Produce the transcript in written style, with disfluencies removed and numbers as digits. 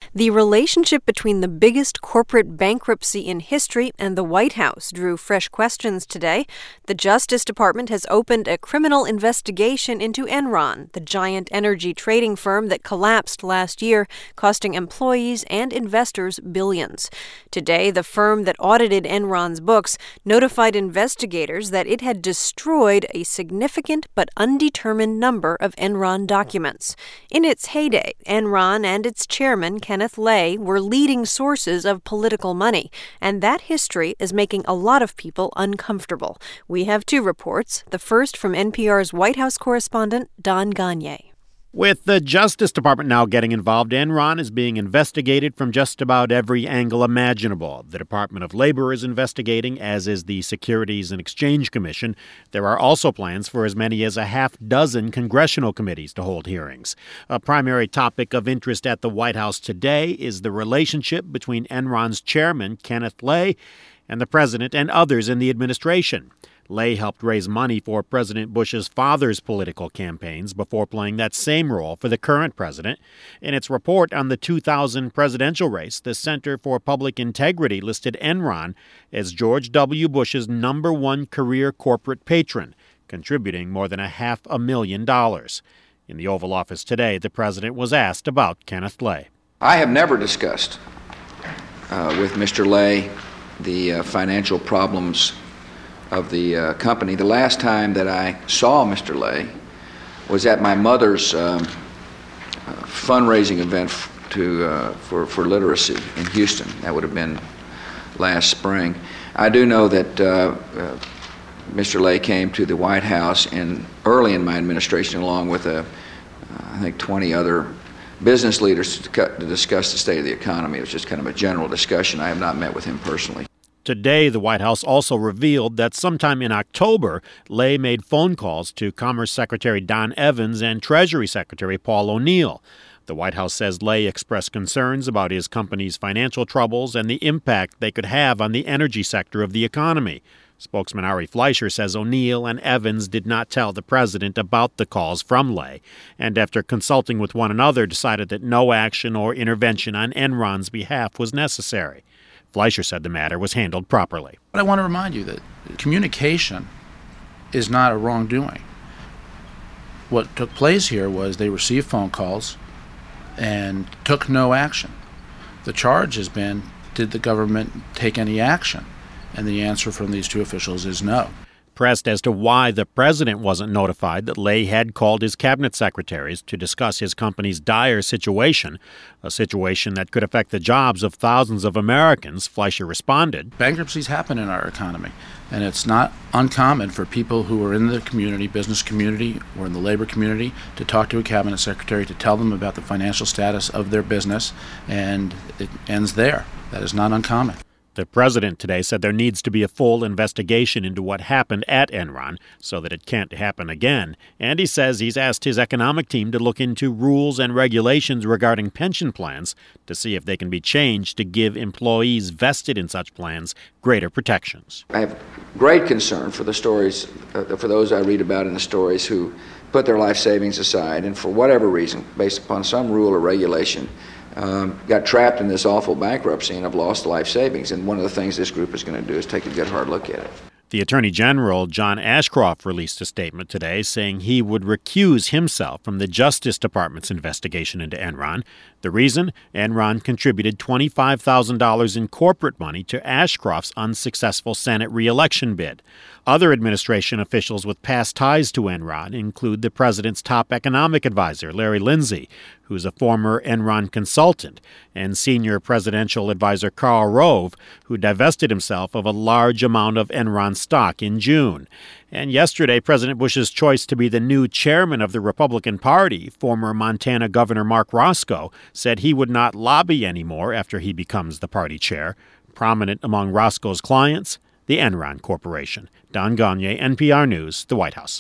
The relationship between the biggest corporate bankruptcy in history and the White House drew fresh questions today. The Justice Department has opened a criminal investigation into Enron, the giant energy trading firm that collapsed last year, costing employees and investors billions. Today, the firm that audited Enron's books notified investigators that it had destroyed a significant but undetermined number of Enron documents. In its heyday, Enron and its chairman, Kenneth Lay, were leading sources of political money, and that history is making a lot of people uncomfortable. We have two reports, the first from NPR's White House correspondent, Don Gagné. With the Justice Department now getting involved, Enron is being investigated from just about every angle imaginable. The Department of Labor is investigating, as is the Securities and Exchange Commission. There are also plans for as many as a half dozen congressional committees to hold hearings. A primary topic of interest at the White House today is the relationship between Enron's chairman, Kenneth Lay, and the president and others in the administration. Lay helped raise money for President Bush's father's political campaigns before playing that same role for the current president. In its report on the 2000 presidential race, the Center for Public Integrity listed Enron as George W. Bush's #1 career corporate patron, contributing more than $500,000. In the Oval Office today, the president was asked about Kenneth Lay. I have never discussed with Mr. Lay the financial problems of the company. The last time that I saw Mr. Lay was at my mother's fundraising event for literacy in Houston. That would have been last spring. I do know that Mr. Lay came to the White House early in my administration, along with I think 20 other business leaders to discuss the state of the economy. It was just kind of a general discussion. I have not met with him personally. Today, the White House also revealed that sometime in October, Lay made phone calls to Commerce Secretary Don Evans and Treasury Secretary Paul O'Neill. The White House says Lay expressed concerns about his company's financial troubles and the impact they could have on the energy sector of the economy. Spokesman Ari Fleischer says O'Neill and Evans did not tell the president about the calls from Lay, and after consulting with one another, decided that no action or intervention on Enron's behalf was necessary. Fleischer said the matter was handled properly. But I want to remind you that communication is not a wrongdoing. What took place here was they received phone calls and took no action. The charge has been, did the government take any action? And the answer from these two officials is no. Pressed as to why the president wasn't notified that Lay had called his cabinet secretaries to discuss his company's dire situation, a situation that could affect the jobs of thousands of Americans, Fleischer responded. Bankruptcies happen in our economy, and it's not uncommon for people who are in the community, business community, or in the labor community, to talk to a cabinet secretary to tell them about the financial status of their business, and it ends there. That is not uncommon. The president today said there needs to be a full investigation into what happened at Enron so that it can't happen again. And he says he's asked his economic team to look into rules and regulations regarding pension plans to see if they can be changed to give employees vested in such plans greater protections. I have great concern for the stories, for those I read about in the stories who put their life savings aside and for whatever reason, based upon some rule or regulation, got trapped in this awful bankruptcy and have lost life savings. And one of the things this group is going to do is take a good hard look at it. The Attorney General, John Ashcroft, released a statement today saying he would recuse himself from the Justice Department's investigation into Enron. The reason? Enron contributed $25,000 in corporate money to Ashcroft's unsuccessful Senate re-election bid. Other administration officials with past ties to Enron include the president's top economic advisor, Larry Lindsey, who's a former Enron consultant, and senior presidential advisor Karl Rove, who divested himself of a large amount of Enron stock in June. And yesterday, President Bush's choice to be the new chairman of the Republican Party, former Montana Governor Mark Roscoe, said he would not lobby anymore after he becomes the party chair. Prominent among Roscoe's clients, the Enron Corporation. Don Gagné, NPR News, the White House.